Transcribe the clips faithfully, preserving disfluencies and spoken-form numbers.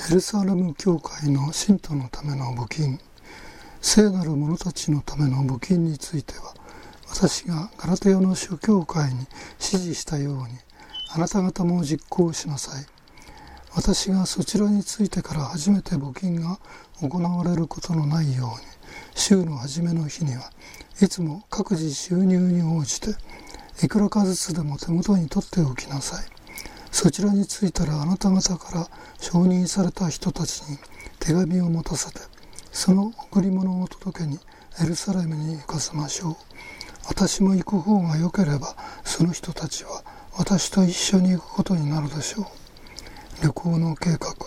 エルサレム教会の信徒のための募金、聖なる者たちのための募金については、私がガラテヤの諸教会に指示したように、あなた方も実行しなさい。私がそちらについてから初めて募金が行われることのないように、週の初めの日にはいつも各自収入に応じていくらかずつでも手元に取っておきなさい。そちらに着いたらあなた方から承認された人たちに手紙を持たせて、その贈り物を届けにエルサレムに行かせましょう。私も行く方が良ければ、その人たちは私と一緒に行くことになるでしょう。旅行の計画。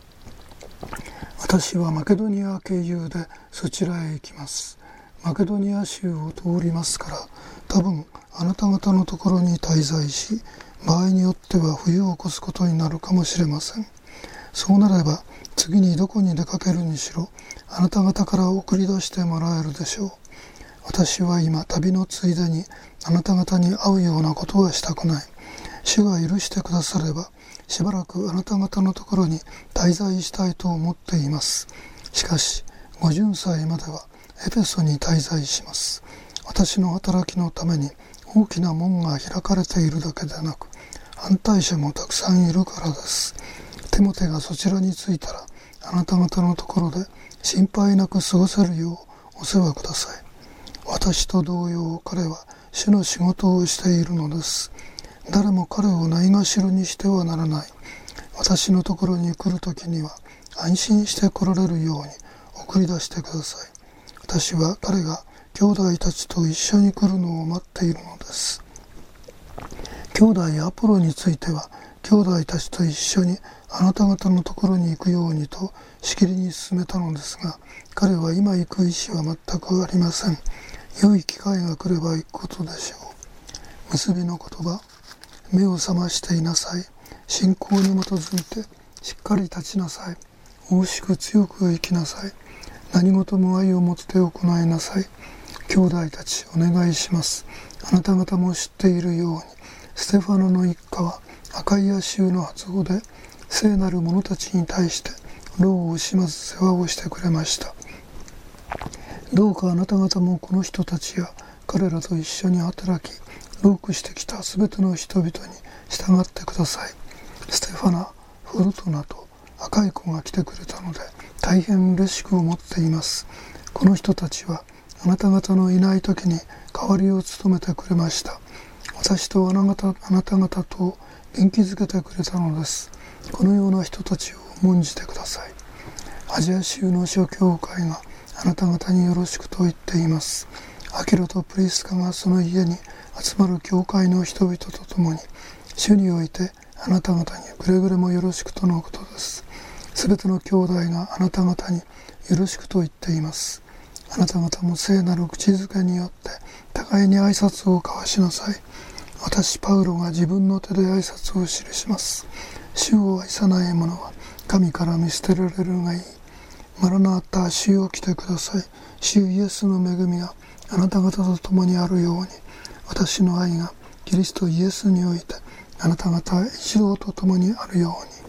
私はマケドニア経由でそちらへ行きます。マケドニア州を通りますから、多分あなた方のところに滞在し、場合によっては冬を越すことになるかもしれません。そうなれば次にどこに出かけるにしろ、あなた方から送り出してもらえるでしょう。私は今旅のついでにあなた方に会うようなことはしたくない。主が許してくだされば、しばらくあなた方のところに滞在したいと思っています。しかしごじゅっさいまではエペソに滞在します。私の働きのために大きな門が開かれているだけでなく、反対者もたくさんいるからです。テモテがそちらに着いたら、あなた方のところで心配なく過ごせるようお世話ください。私と同様、彼は主の仕事をしているのです。誰も彼をないがしろにしてはならない。私のところに来るときには安心して来られるように送り出してください。私は彼が兄弟たちと一緒に来るのを待っているのです。兄弟アポロについては、兄弟たちと一緒にあなた方のところに行くようにとしきりに勧めたのですが、彼は今行く意思は全くありません。良い機会が来れば行くことでしょう。結びの言葉。目を覚ましていなさい。信仰に基づいてしっかり立ちなさい。大しく強く生きなさい。何事も愛を持って行いなさい。兄弟たち、お願いします。あなた方も知っているように、ステファノの一家はアカイア州の発語で聖なる者たちに対して労を惜しまず世話をしてくれました。どうかあなた方もこの人たちや彼らと一緒に働き、労苦してきたすべての人々に従ってください。ステファナ、フルトナと若い子が来てくれたので大変嬉しく思っています。この人たちはあなた方のいない時に代わりを務めてくれました。私とあなた方、あなた方と元気づけてくれたのです。このような人たちを重んじてください。アジア州の諸教会があなた方によろしくと言っています。アキラとプリスカがその家に集まる教会の人々と共に、主においてあなた方にくれぐれもよろしくとのことです。すべての兄弟があなた方によろしくと言っています。あなた方も聖なる口づけによって互いに挨拶を交わしなさい。私パウロが自分の手で挨拶を記します。主を愛さない者は神から見捨てられるがいい。マラナータ、主よ来てください。主イエスの恵みがあなた方と共にあるように、私の愛がキリストイエスにおいてあなた方一同と共にあるように。